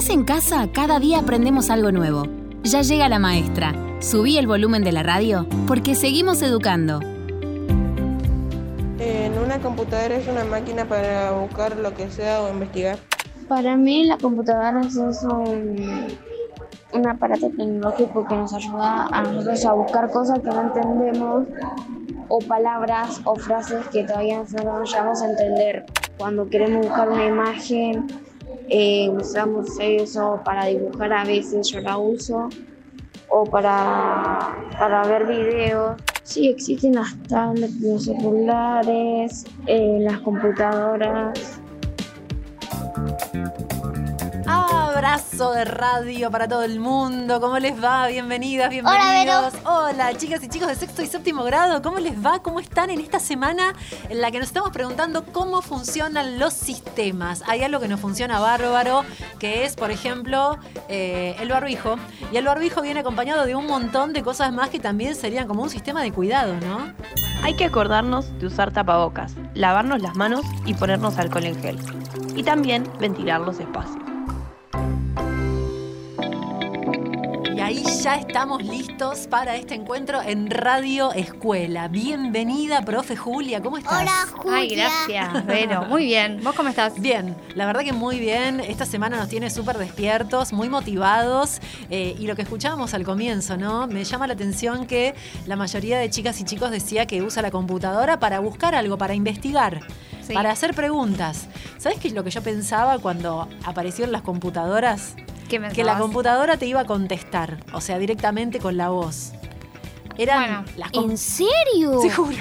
estás en casa, cada día aprendemos algo nuevo. Ya llega la maestra. Subí el volumen de la radio porque seguimos educando. En una computadora es una máquina para buscar lo que sea o investigar. Para mí la computadora es un aparato tecnológico que nos ayuda a nosotros a buscar cosas que no entendemos o palabras o frases que todavía no llegamos a entender. Cuando queremos buscar una imagen, usamos eso para dibujar, a veces yo la uso, o para ver videos. Sí, existen las tablets, los celulares, las computadoras. Abrazo de radio para todo el mundo. ¿Cómo les va? Bienvenidas, bienvenidos. Hola, chicas y chicos de sexto y séptimo grado. ¿Cómo les va? ¿Cómo están en esta semana en la que nos estamos preguntando cómo funcionan los sistemas? Hay algo que nos funciona bárbaro, que es, por ejemplo, el barbijo. Y el barbijo viene acompañado de un montón de cosas más que también serían como un sistema de cuidado, ¿no? Hay que acordarnos de usar tapabocas, lavarnos las manos y ponernos alcohol en gel. Y también ventilar los espacios. Y ahí ya estamos listos para este encuentro en Radio Escuela. Bienvenida, profe Julia, ¿cómo estás? Hola, Julia. Ay, gracias, Vero. Muy bien. ¿Vos cómo estás? Bien, la verdad que muy bien. Esta semana nos tiene súper despiertos, muy motivados. Y lo que escuchábamos al comienzo, ¿no? Me llama la atención que la mayoría de chicas y chicos decía que usa la computadora para buscar algo, para investigar. Sí. Para hacer preguntas. ¿Sabés qué es lo que yo pensaba cuando aparecieron las computadoras? Que la computadora te iba a contestar, o sea, directamente con la voz. Eran ¿En serio? Te juro.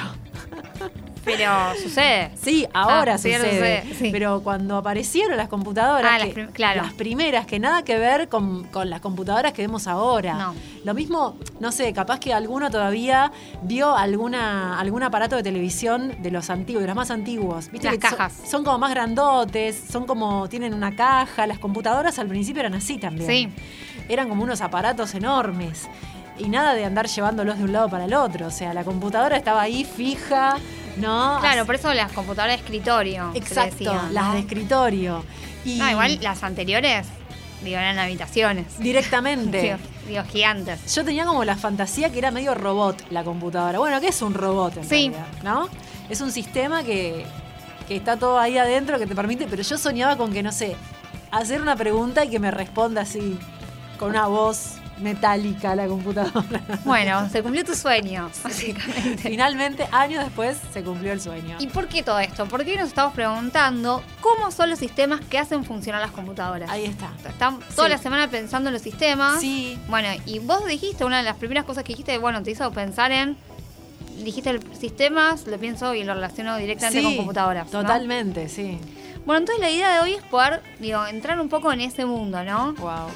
Pero sucede. Sí, ahora sucede. Sí. Pero cuando aparecieron las computadoras, las primeras, que nada que ver con las computadoras que vemos ahora. No. Lo mismo, no sé, capaz que alguno todavía vio algún aparato de televisión de los antiguos, de los más antiguos. ¿Viste? Las cajas. Son como más grandotes, tienen una caja. Las computadoras al principio eran así también. Sí. Eran como unos aparatos enormes. Y nada de andar llevándolos de un lado para el otro. O sea, la computadora estaba ahí fija, ¿no? Claro, por eso las computadoras de escritorio. Exacto, decían, ¿no? Las de escritorio. Y no, igual las anteriores, eran habitaciones. Directamente. Digo, gigantes. Yo tenía como la fantasía que era medio robot la computadora. Bueno, ¿qué es un robot en realidad? ¿No? Es un sistema que está todo ahí adentro, que te permite, pero yo soñaba con que, no sé, hacer una pregunta y que me responda así, con una voz metálica la computadora. Bueno, se cumplió tu sueño, básicamente. Finalmente, años después, se cumplió el sueño. ¿Y por qué todo esto? Porque hoy nos estamos preguntando cómo son los sistemas que hacen funcionar las computadoras. Ahí está. Están toda la semana pensando en los sistemas. Sí. Bueno, y vos dijiste, una de las primeras cosas que dijiste, te hizo pensar dijiste sistemas, lo pienso y lo relaciono directamente con computadoras. Totalmente, ¿no? Sí. Bueno, entonces la idea de hoy es poder, entrar un poco en ese mundo, ¿no? Wow.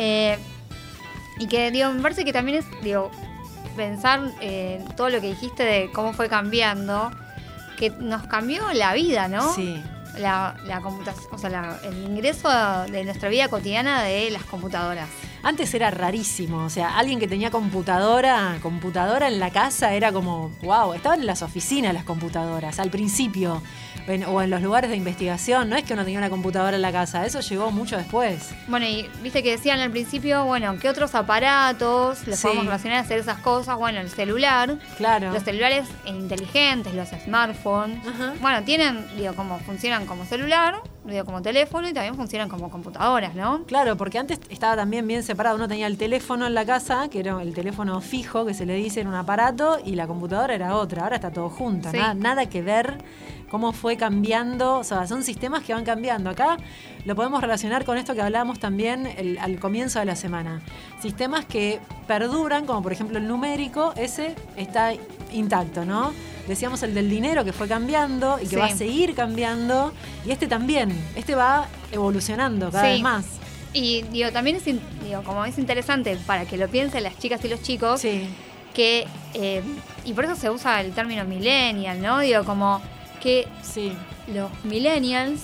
Y que, me parece que también es, pensar todo lo que dijiste de cómo fue cambiando, que nos cambió la vida, ¿no? Sí. La computación, o sea, el ingreso de nuestra vida cotidiana de las computadoras. Antes era rarísimo, o sea, alguien que tenía computadora en la casa era como, wow, estaban en las oficinas las computadoras, al principio, o en los lugares de investigación, no es que uno tenía una computadora en la casa, eso llegó mucho después. Bueno, y viste que decían al principio, ¿qué otros aparatos los podemos relacionar a hacer esas cosas? Bueno, el celular, claro. Los celulares inteligentes, los smartphones, tienen, como funcionan como celular, como teléfono y también funcionan como computadoras, ¿no? Claro, porque antes estaba también bien separado. Uno tenía el teléfono en la casa, que era el teléfono fijo, que se le dice en un aparato, y la computadora era otra. Ahora está todo junto. Sí. Nada que ver cómo fue cambiando. O sea, son sistemas que van cambiando. Acá lo podemos relacionar con esto que hablábamos también al comienzo de la semana. Sistemas que perduran, como por ejemplo el numérico, ese está intacto, ¿no? Decíamos el del dinero que fue cambiando y que va a seguir cambiando. Y este también. Este va evolucionando cada vez más. Y también como es interesante para que lo piensen las chicas y los chicos, que y por eso se usa el término millennial, ¿no? Como que los millennials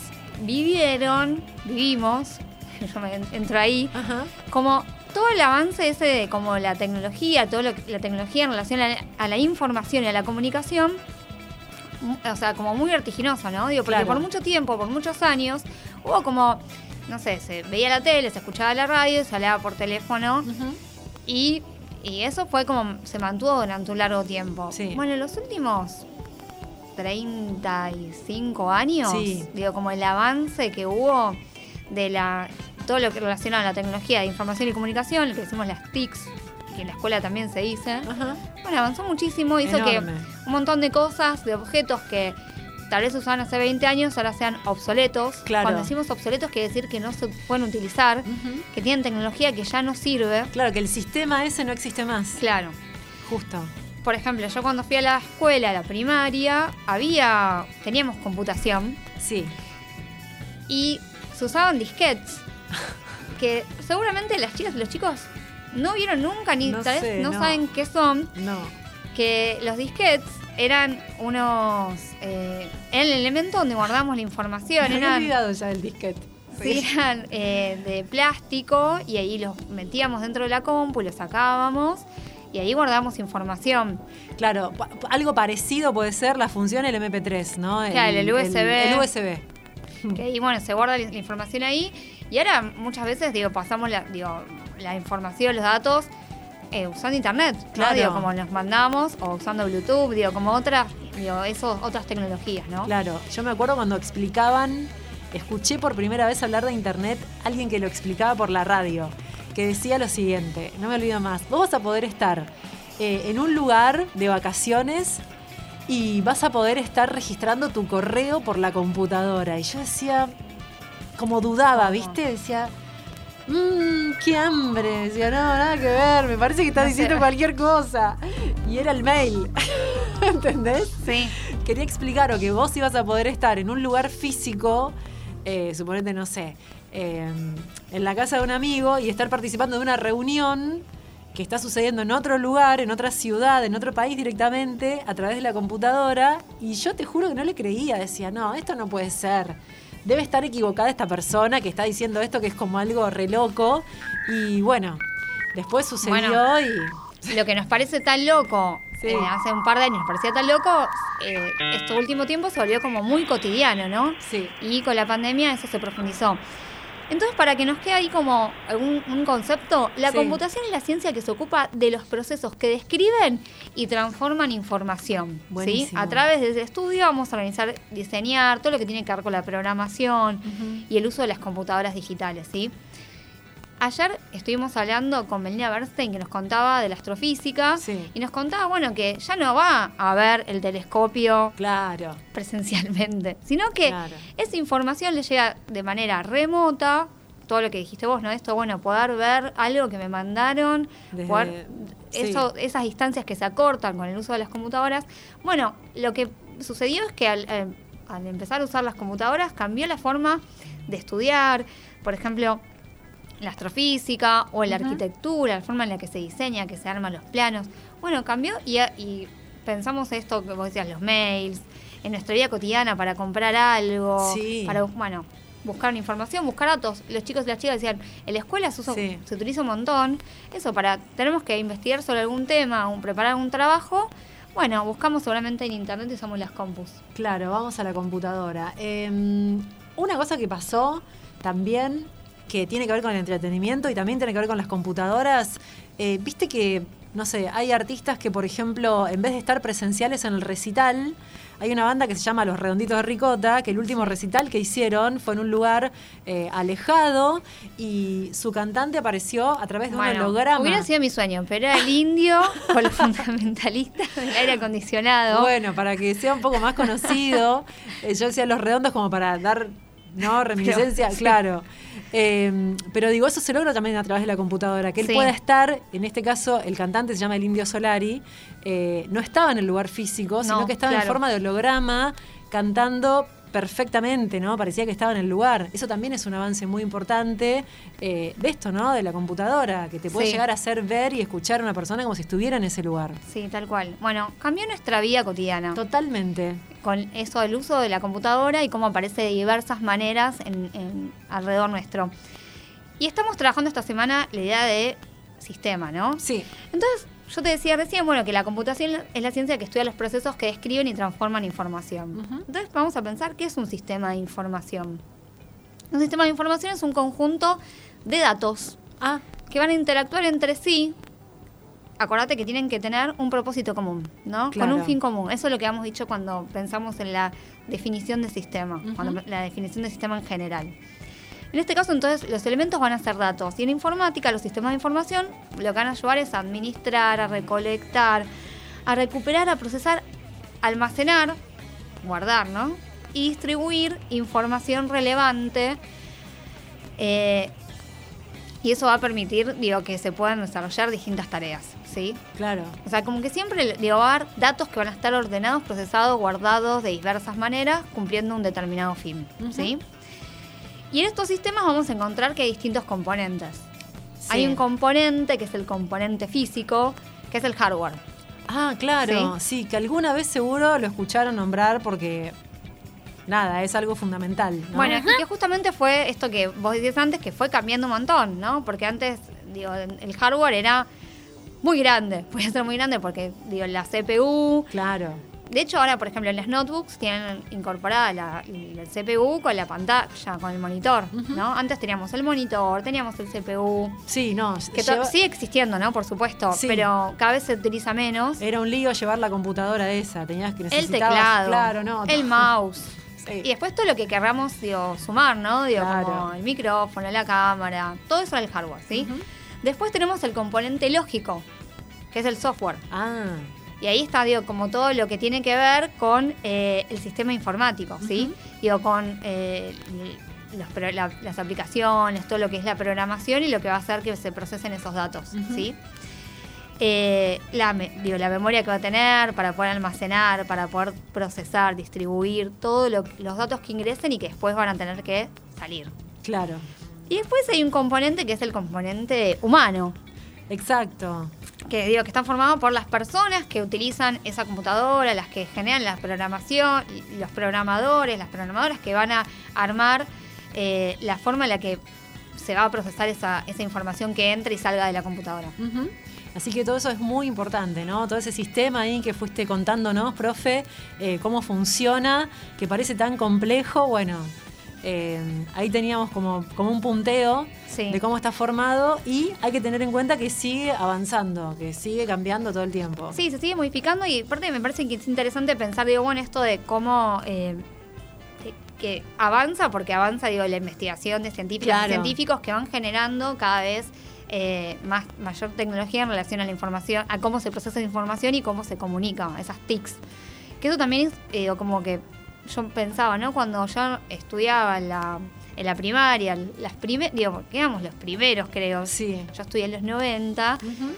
vivimos, yo me entro ahí, como todo el avance ese de como la tecnología, la tecnología en relación a la información y a la comunicación, o sea, como muy vertiginoso, ¿no? Porque por mucho tiempo, por muchos años, hubo como no sé, se veía la tele, se escuchaba la radio, se hablaba por teléfono y eso fue como se mantuvo durante un largo tiempo. Sí. Bueno, en los últimos 35 años, digo, como el avance que hubo de todo lo que relaciona a la tecnología de información y comunicación, lo que decimos las TICs, que en la escuela también se dice, bueno, avanzó muchísimo, hizo que un montón de cosas, de objetos que tal vez se usaban hace 20 años, ahora sean obsoletos. Claro. Cuando decimos obsoletos quiere decir que no se pueden utilizar, que tienen tecnología que ya no sirve. Claro, que el sistema ese no existe más. Claro. Justo. Por ejemplo, yo cuando fui a la escuela, a la primaria, teníamos computación. Sí. Y se usaban disquetes, que seguramente las chicas y los chicos no vieron nunca, ni tal vez no saben qué son. No. Que los disquetes eran el elemento donde guardamos la información. Me había olvidado ya del disquete. Sí, eran de plástico y ahí los metíamos dentro de la compu y los sacábamos y ahí guardábamos información. Claro, algo parecido puede ser la función del MP3, ¿no? Claro, el USB. El USB. Que ahí, bueno, se guarda la información ahí y ahora muchas veces, pasamos la información, los datos usando internet, claro. ¿no? Como nos mandamos, o usando Bluetooth, como otras tecnologías, ¿no? Claro, yo me acuerdo cuando escuché por primera vez hablar de internet alguien que lo explicaba por la radio, que decía lo siguiente, no me olvido más, vos vas a poder estar en un lugar de vacaciones y vas a poder estar registrando tu correo por la computadora. Y yo decía, como dudaba, ¿viste? Decía, qué hambre. Decía, no, nada que ver, me parece que estás diciendo cualquier cosa. Y era el mail, ¿entendés? Sí. Quería explicar que vos ibas a poder estar en un lugar físico, suponete, no sé, en la casa de un amigo y estar participando de una reunión que está sucediendo en otro lugar, en otra ciudad, en otro país directamente, a través de la computadora, y yo te juro que no le creía, decía, no, esto no puede ser, debe estar equivocada esta persona que está diciendo esto, que es como algo re loco, y bueno, después sucedió y... Lo que nos parece tan loco, hace un par de años nos parecía tan loco, este último tiempo se volvió como muy cotidiano, ¿no? Sí. Y con la pandemia eso se profundizó. Entonces, para que nos quede ahí como un concepto, la computación es la ciencia que se ocupa de los procesos que describen y transforman información. ¿Sí? A través de ese estudio vamos a organizar, diseñar todo lo que tiene que ver con la programación y el uso de las computadoras digitales, ¿sí? Ayer estuvimos hablando con Melina Bernstein, que nos contaba de la astrofísica, y nos contaba, bueno, que ya no va a ver el telescopio presencialmente, sino que esa información le llega de manera remota, todo lo que dijiste vos, ¿no? Esto, bueno, poder ver algo que me mandaron, esas distancias que se acortan con el uso de las computadoras. Bueno, lo que sucedió es que al empezar a usar las computadoras cambió la forma de estudiar, por ejemplo, la astrofísica o la arquitectura, la forma en la que se diseña, que se arman los planos. Bueno, cambió y pensamos esto que vos decías, los mails, en nuestra vida cotidiana para comprar algo, para, buscar una información, buscar datos. Los chicos y las chicas decían, en la escuela se utiliza un montón. Eso, tenemos que investigar sobre algún tema, preparar un trabajo. Bueno, buscamos seguramente en internet y usamos las compus. Claro, vamos a la computadora. Una cosa que pasó también, que tiene que ver con el entretenimiento y también tiene que ver con las computadoras. Viste que, no sé, hay artistas que, por ejemplo, en vez de estar presenciales en el recital, hay una banda que se llama Los Redonditos de Ricota, que el último recital que hicieron fue en un lugar alejado y su cantante apareció a través de un holograma. Hubiera sido mi sueño, pero era el indio con los fundamentalistas del aire acondicionado. Bueno, para que sea un poco más conocido, yo decía Los Redondos como para dar, ¿no?, reminiscencia, claro. Pero digo, eso se logra también a través de la computadora, que él pueda estar, en este caso el cantante se llama el Indio Solari, no estaba en el lugar físico, sino que estaba en forma de holograma cantando perfectamente, ¿no? Parecía que estaba en el lugar. Eso también es un avance muy importante de esto, ¿no? De la computadora, que te puede llegar a hacer ver y escuchar a una persona como si estuviera en ese lugar. Sí, tal cual. Bueno, cambió nuestra vida cotidiana. Totalmente. Con eso del uso de la computadora y cómo aparece de diversas maneras alrededor nuestro. Y estamos trabajando esta semana la idea de sistema, ¿no? Sí. Entonces, yo te decía recién, que la computación es la ciencia que estudia los procesos que describen y transforman información. Entonces, vamos a pensar qué es un sistema de información. Un sistema de información es un conjunto de datos que van a interactuar entre sí. Acordate que tienen que tener un propósito común, ¿no? Claro. Con un fin común. Eso es lo que habíamos dicho cuando pensamos en la definición de sistema, la definición de sistema en general. En este caso, entonces, los elementos van a ser datos. Y en informática, los sistemas de información lo que van a ayudar es a administrar, a recolectar, a recuperar, a procesar, almacenar, guardar, ¿no? Y distribuir información relevante. Y eso va a permitir, que se puedan desarrollar distintas tareas, ¿sí? Claro. O sea, como que siempre va a haber datos que van a estar ordenados, procesados, guardados de diversas maneras, cumpliendo un determinado fin, ¿sí? Y en estos sistemas vamos a encontrar que hay distintos componentes. Sí. Hay un componente que es el componente físico, que es el hardware. Ah, claro, sí, que alguna vez seguro lo escucharon nombrar porque, nada, es algo fundamental, ¿no? Bueno, es que justamente fue esto que vos decías antes, que fue cambiando un montón, ¿no? Porque antes, el hardware era muy grande, podía ser muy grande porque, la CPU... Claro. De hecho, ahora, por ejemplo, en las notebooks tienen incorporada el CPU con la pantalla, con el monitor, ¿no? Antes teníamos el monitor, teníamos el CPU. Sí, no. Que sigue existiendo, ¿no? Por supuesto, sí. Pero cada vez se utiliza menos. Era un lío llevar la computadora esa, tenías que necesitar el teclado, claro, no, el mouse. Sí. Y después todo lo que querramos, sumar, ¿no? Claro. Como el micrófono, la cámara, todo eso era el hardware, ¿sí? Después tenemos el componente lógico, que es el software. Y ahí está, como todo lo que tiene que ver con el sistema informático, ¿sí? Con las aplicaciones, todo lo que es la programación y lo que va a hacer que se procesen esos datos, ¿sí? La memoria que va a tener para poder almacenar, para poder procesar, distribuir, todos los datos que ingresen y que después van a tener que salir. Claro. Y después hay un componente que es el componente humano. Exacto. Que está formado por las personas que utilizan esa computadora, las que generan la programación, los programadores, las programadoras que van a armar la forma en la que se va a procesar esa información que entre y salga de la computadora. Así que todo eso es muy importante, ¿no? Todo ese sistema ahí que fuiste contándonos, profe, cómo funciona, que parece tan complejo, bueno... ahí teníamos como un punteo de cómo está formado y hay que tener en cuenta que sigue avanzando, que sigue cambiando todo el tiempo. Sí, se sigue modificando y aparte me parece que es interesante pensar, en esto de cómo que avanza, porque avanza, la investigación de científicos que van generando cada vez mayor tecnología en relación a la información, a cómo se procesa la información y cómo se comunica, esas TICs. Que eso también es como que yo pensaba, ¿no? Cuando yo estudiaba en la primaria, éramos los primeros, creo. Sí. Yo estudié en los 90.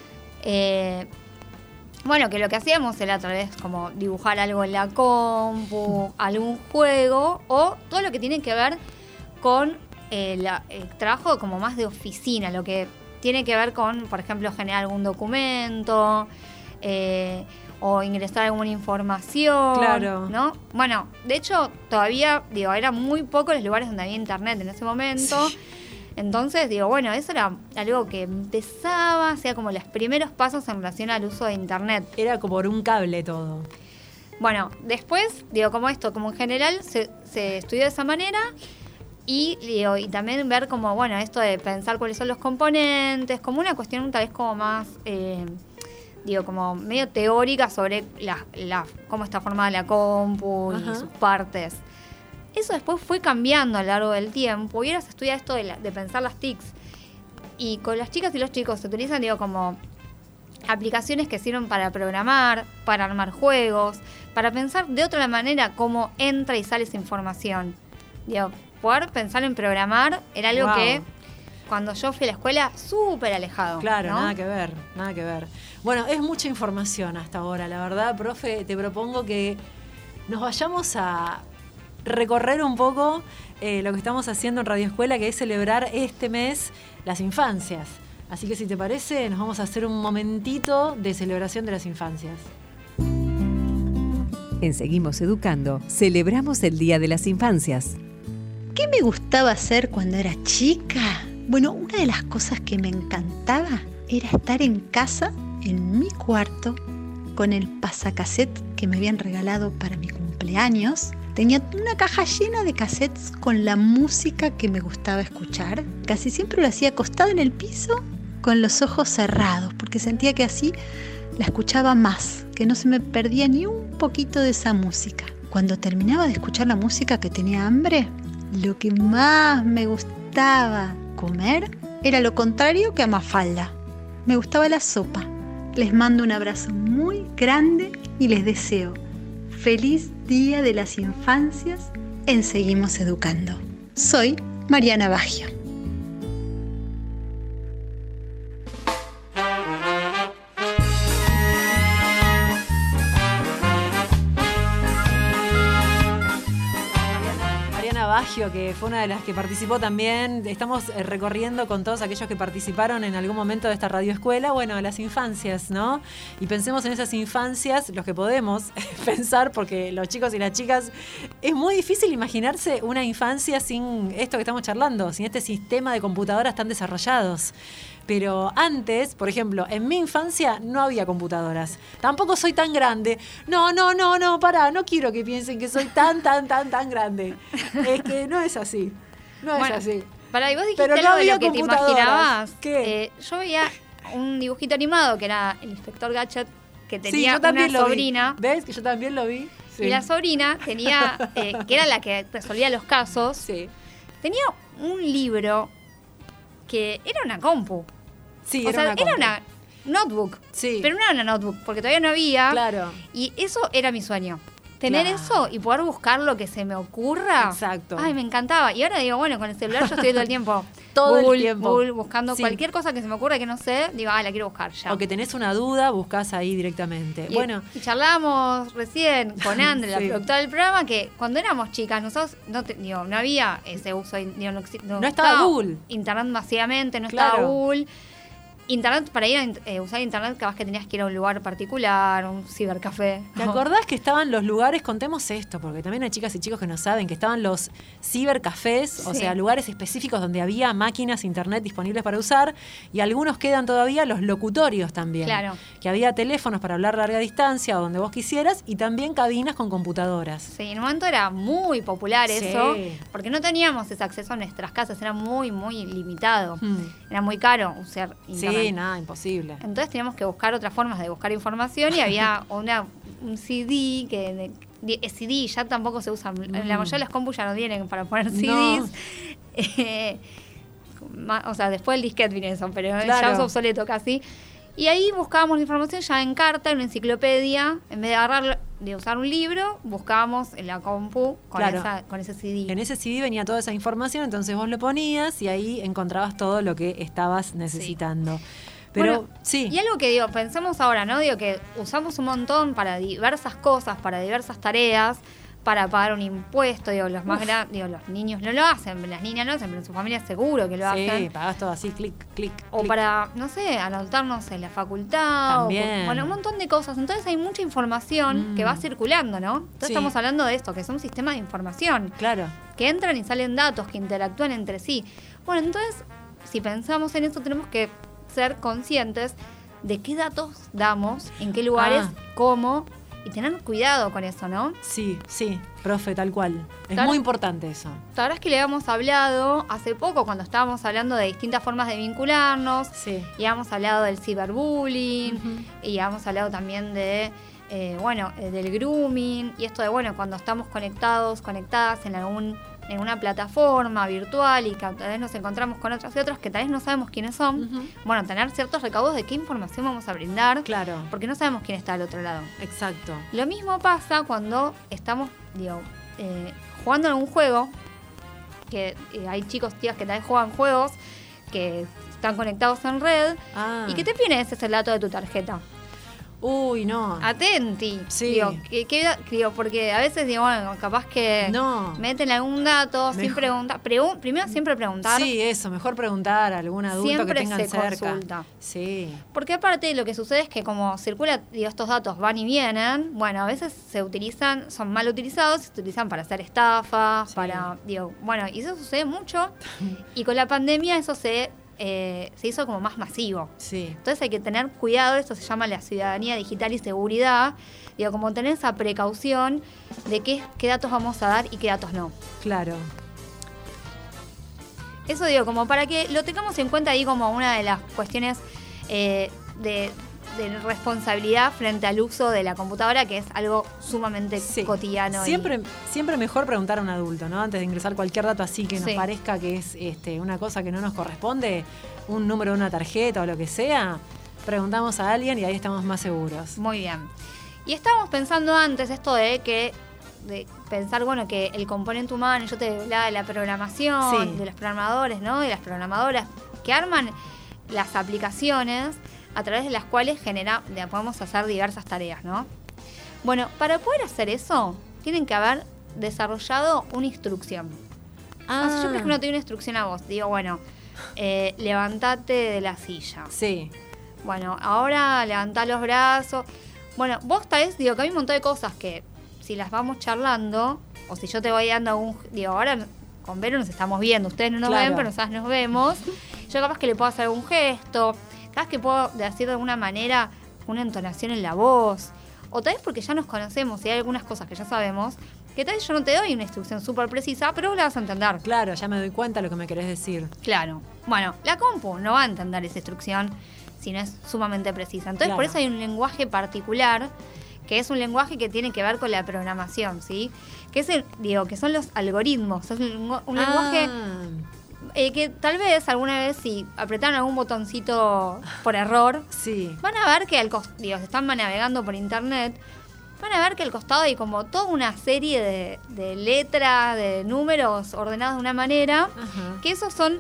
Que lo que hacíamos era otra vez como dibujar algo en la compu, algún juego, o todo lo que tiene que ver con el trabajo como más de oficina, lo que tiene que ver con, por ejemplo, generar algún documento, o ingresar alguna información, claro, ¿no? Bueno, de hecho, todavía, eran muy pocos los lugares donde había internet en ese momento. Sí. Entonces, eso era algo que empezaba, como los primeros pasos en relación al uso de internet. Era como por un cable todo. Bueno, después, como en general se estudió de esa manera y también ver como, esto de pensar cuáles son los componentes, como una cuestión tal vez como más... como medio teórica sobre cómo está formada la compu y sus partes. Eso después fue cambiando a lo largo del tiempo y ahora se estudia esto de pensar las TICs. Y con las chicas y los chicos se utilizan, como aplicaciones que sirven para programar, para armar juegos, para pensar de otra manera cómo entra y sale esa información. Poder pensar en programar era algo que... Cuando yo fui a la escuela, súper alejado. Claro, ¿no? nada que ver. Bueno, es mucha información hasta ahora, la verdad, profe. Te propongo que nos vayamos a recorrer un poco lo que estamos haciendo en Radio Escuela, que es celebrar este mes las infancias. Así que si te parece, nos vamos a hacer un momentito de celebración de las infancias. En Seguimos Educando, celebramos el Día de las Infancias. ¿Qué me gustaba hacer cuando era chica? Bueno, una de las cosas que me encantaba era estar en casa, en mi cuarto, con el pasacassette que me habían regalado para mi cumpleaños, Tenía una caja llena de cassettes con la música que me gustaba escuchar. Casi siempre lo hacía acostada en el piso con los ojos cerrados, porque sentía que así la escuchaba más, que no se me perdía ni un poquito de esa música. Cuando terminaba de escuchar la música que tenía hambre, lo que más me gustaba comer era lo contrario que a Mafalda. Me gustaba la sopa. Les mando un abrazo muy grande y les deseo feliz Día de las Infancias en Seguimos Educando. Soy Mariana Baggio. Baggio, que fue una de las que participó también. Estamos recorriendo con todos aquellos que participaron en algún momento de esta radioescuela, bueno, las infancias, ¿no? Y pensemos en esas infancias, los que podemos pensar, porque los chicos y las chicas, es muy difícil imaginarse una infancia sin esto que estamos charlando, sin este sistema de computadoras tan desarrollados. Pero antes, por ejemplo, en mi infancia no había computadoras. Tampoco soy tan grande. No, pará, no quiero que piensen que soy tan grande. Es que no es así. No es así. Pará, y vos dijiste pero algo no había de lo que te imaginabas. ¿Qué? Yo veía un dibujito animado que era el Inspector Gadget, que tenía una sobrina. ¿Ves? Que yo también lo vi. Sí. Y la sobrina tenía, que era la que resolvía los casos, sí. Tenía un libro que era una compu. Sí, era una notebook. Sí. Pero no era una notebook, porque todavía no había. Claro. Y eso era mi sueño. Tener eso y poder buscar lo que se me ocurra. Exacto. Ay, me encantaba. Y ahora digo, bueno, con el celular yo estoy todo el tiempo. El tiempo. Google, buscando cualquier cosa que se me ocurra que no sé, digo, la quiero buscar ya. O que tenés una duda, buscás ahí directamente. Y charlábamos recién con Andre, la productora del programa, que cuando éramos chicas, nosotros no había ese uso, no estaba Google. Internet masivamente, no estaba Google. Internet, para ir a usar internet, capaz que tenías que ir a un lugar particular, un cibercafé. ¿Te acordás que estaban los lugares? Contemos esto, porque también hay chicas y chicos que no saben, que estaban los cibercafés, o sea, lugares específicos donde había máquinas internet disponibles para usar, y algunos quedan todavía los locutorios también. Claro. Que había teléfonos para hablar a larga distancia o donde vos quisieras, y también cabinas con computadoras. Sí, en un momento era muy popular eso, porque no teníamos ese acceso a nuestras casas, era muy, muy limitado. Era muy caro usar internet. Sí, nada, imposible. Entonces teníamos que buscar otras formas de buscar información y había un CD que CD ya tampoco se usa. La mayoría de las compus ya no vienen para poner CDs. O sea, después el disquete viene eso, pero ya es obsoleto casi. Y ahí buscábamos la información ya en carta, en una enciclopedia. En vez de usar un libro, buscábamos en la compu con ese CD. En ese CD venía toda esa información, entonces vos lo ponías y ahí encontrabas todo lo que estabas necesitando. Sí. Pero Y algo que pensemos ahora, ¿no? Que usamos un montón para diversas cosas, para diversas tareas, para pagar un impuesto, los más grandes, los niños no lo hacen, las niñas no lo hacen, pero en su familia seguro que lo hacen. Sí, pagás todo así, clic. O para, no sé, anotarnos en la facultad. También. Un montón de cosas. Entonces hay mucha información que va circulando, ¿no? Entonces estamos hablando de esto, que es un sistema de información. Claro. Que entran y salen datos, que interactúan entre sí. Bueno, entonces, si pensamos en eso, tenemos que ser conscientes de qué datos damos, en qué lugares, cómo, y tener cuidado con eso, ¿no? Sí, profe, tal cual. Es muy importante eso. La verdad es que le habíamos hablado hace poco, cuando estábamos hablando de distintas formas de vincularnos, y habíamos hablado del ciberbullying, y habíamos hablado también de, del grooming, y esto de, cuando estamos conectadas en una plataforma virtual y que tal vez nos encontramos con otros y otros que tal vez no sabemos quiénes son, tener ciertos recaudos de qué información vamos a brindar, porque no sabemos quién está al otro lado. Exacto. Lo mismo pasa cuando estamos, jugando en un juego, que hay chicos, tías que tal vez juegan juegos que están conectados en red, y que te piden ese dato de tu tarjeta. Uy, no. Atenti. Sí. Porque a veces capaz que meten algún dato sin preguntar. Primero siempre preguntar. Sí, eso, mejor preguntar a algún adulto siempre que tengan cerca. Consulta. Sí. Porque aparte lo que sucede es que como circula, estos datos van y vienen, a veces son mal utilizados, se utilizan para hacer estafas, y eso sucede mucho. Y con la pandemia eso se se hizo como más masivo. Sí. Entonces hay que tener cuidado, esto se llama la ciudadanía digital y seguridad, digo, como tener esa precaución de qué datos vamos a dar y qué datos no. Claro. Eso digo, como para que lo tengamos en cuenta ahí como una de las cuestiones de responsabilidad frente al uso de la computadora, que es algo sumamente cotidiano. Siempre mejor preguntar a un adulto, ¿no? Antes de ingresar cualquier dato así que nos parezca que es una cosa que no nos corresponde, un número de una tarjeta o lo que sea, preguntamos a alguien y ahí estamos más seguros. Muy bien. Y estábamos pensando antes esto de pensar, bueno, que el componente humano, yo te hablaba de la programación, de los programadores, ¿no? De las programadoras que arman las aplicaciones a través de las cuales podemos hacer diversas tareas, ¿no? Bueno, para poder hacer eso, tienen que haber desarrollado una instrucción. Si yo, por ejemplo, te doy una instrucción a vos, digo, bueno, levántate de la silla. Sí. Bueno, ahora levantá los brazos. Bueno, vos tal vez, digo, que hay un montón de cosas que si las vamos charlando, o si yo te voy dando ahora con Vero nos estamos viendo, ustedes no nos ven, pero nosotras nos vemos. Yo capaz que le puedo hacer algún gesto, capaz que puedo decir de alguna manera una entonación en la voz, o tal vez porque ya nos conocemos y hay algunas cosas que ya sabemos, que tal vez yo no te doy una instrucción súper precisa, pero vos la vas a entender. Claro, ya me doy cuenta de lo que me querés decir. Claro. Bueno, la compu no va a entender esa instrucción si no es sumamente precisa. Entonces, por eso hay un lenguaje particular, que es un lenguaje que tiene que ver con la programación, ¿sí? Que son los algoritmos. Es un lenguaje que tal vez alguna vez, si apretaron algún botoncito por error, van a ver que si están navegando por internet, van a ver que al costado hay como toda una serie de letras, de números ordenados de una manera, que esos son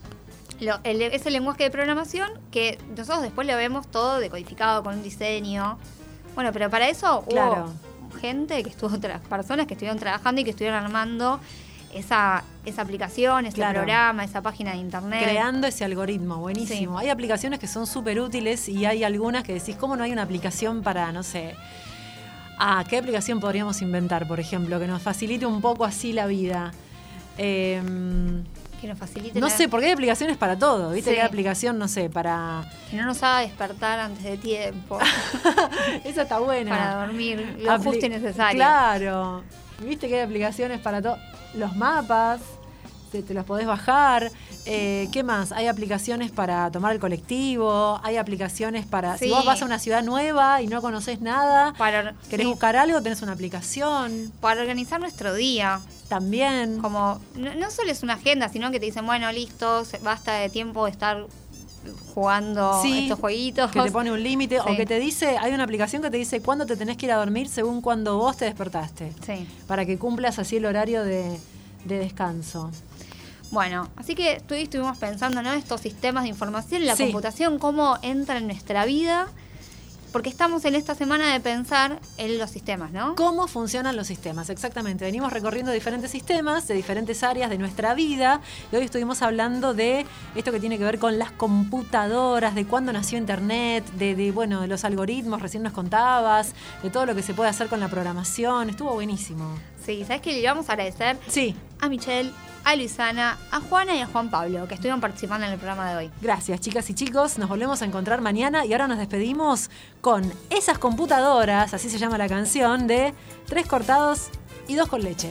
ese lenguaje de programación que nosotros después lo vemos todo decodificado con un diseño. Bueno, pero para eso hubo gente personas que estuvieron trabajando y que estuvieron armando esa aplicación, ese programa, esa página de internet. Creando ese algoritmo, buenísimo. Sí. Hay aplicaciones que son súper útiles y hay algunas que decís, ¿cómo no hay una aplicación para, no sé... ¿qué aplicación podríamos inventar, por ejemplo, que nos facilite un poco así la vida? Que nos facilite No sé, porque hay aplicaciones para todo, ¿viste? Sí. Hay aplicación, no sé, para... Que no nos haga despertar antes de tiempo. Esa está buena. Para dormir, lo justo y necesario. Claro. ¿Viste que hay aplicaciones para todo? Los mapas, te los podés bajar. ¿Qué más? Hay aplicaciones para tomar el colectivo, hay aplicaciones para... Si vos vas a una ciudad nueva y no conocés nada, querés buscar algo, tenés una aplicación. Para organizar nuestro día. También. Como, no solo es una agenda, sino que te dicen, bueno, listo, basta de tiempo de estar jugando estos jueguitos. Que te pone un límite, o que te dice, hay una aplicación que te dice cuándo te tenés que ir a dormir según cuando vos te despertaste. Sí. Para que cumplas así el horario de descanso. Bueno, así que estuvimos pensando, ¿no? Estos sistemas de información, la computación, cómo entra en nuestra vida, porque estamos en esta semana de pensar en los sistemas, ¿no? ¿Cómo funcionan los sistemas? Exactamente. Venimos recorriendo diferentes sistemas de diferentes áreas de nuestra vida y hoy estuvimos hablando de esto que tiene que ver con las computadoras, de cuándo nació Internet, de los algoritmos, recién nos contabas, de todo lo que se puede hacer con la programación. Estuvo buenísimo. Sí, ¿sabes qué? Le vamos a agradecer a Michelle, a Luisana, a Juana y a Juan Pablo, que estuvieron participando en el programa de hoy. Gracias, chicas y chicos. Nos volvemos a encontrar mañana y ahora nos despedimos con Esas computadoras, así se llama la canción, de 3 cortados y 2 con leche.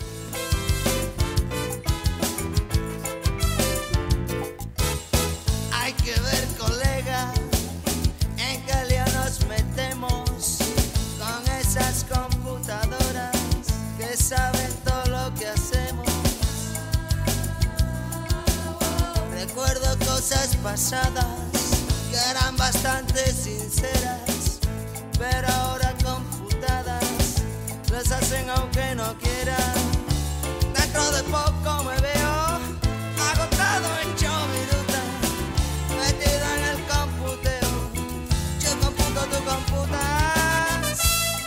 Hay que ver, colega, en qué lío nos metemos con esas computadoras que saben todo lo que hacemos. Recuerdo cosas pasadas que eran bastante sinceras, pero ahora computadas las hacen aunque no quieran. Dentro de poco me veo agotado en 8 minutos, metido en el computeo. Yo computo, tú computas.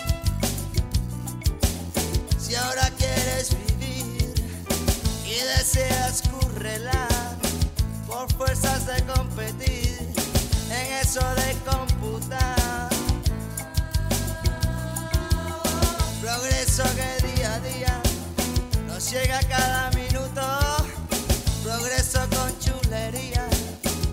Si ahora quieres vivir y deseas currelar, por fuerzas de competir en eso de computar. Progreso que día a día nos llega cada minuto. Progreso con chulería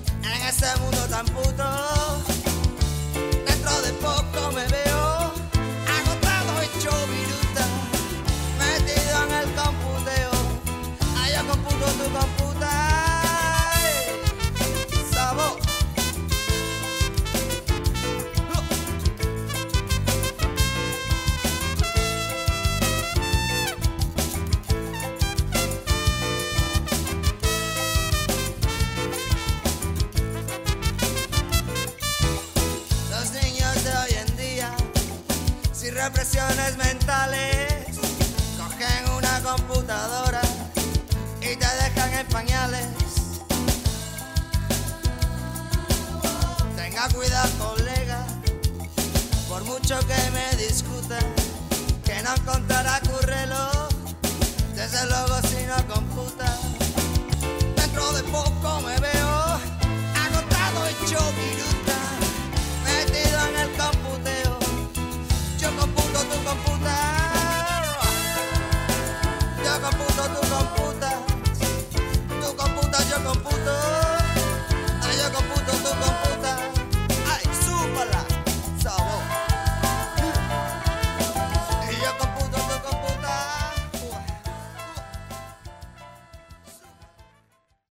tan puto. Dentro de poco me veo agotado, hecho viruta, metido en el computeo. Ay, yo computo, tú computas. Sabor. Sin represiones mentales, cogen una computadora y te dejan en pañales. Tenga cuidado, colega, por mucho que me discuta, que no encontrará currelo, desde luego si no computa. Dentro de poco me veo agotado, hecho viruta, metido en el computeo. Yo computo, tú computas. Yo computo, tú computas.